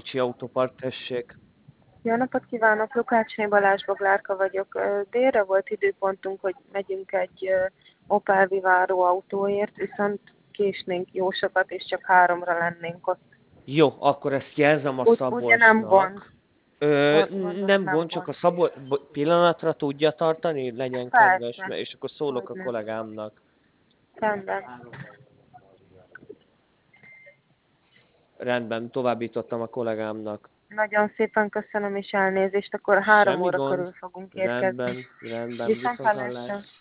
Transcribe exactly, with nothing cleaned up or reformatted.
Pécsi Autópark, tessék. Jó napot kívánok, Lukácsné Balázs Boglárka vagyok. Ö, Délre volt időpontunk, hogy megyünk egy ö, Opel Vivaro autóért, viszont késnénk jó sokat, és csak háromra lennénk ott. Jó, akkor ezt jelzem a Úgy, ugye nem gond. Szabolcsnak. Ö, Gond- Gondolom nem nem gond, csak gond. a Szabolcs bo- pillanatra tudja tartani, legyen kedves, Persze, mert és akkor szólok a hogyne. kollégámnak. Rendben. Rendben, továbbítottam a kollégámnak. Nagyon szépen köszönöm, és elnézést, akkor három Semmi óra gond. körül fogunk érkezni. Rendben, rendben, Viszont viszont hallás. hallásra.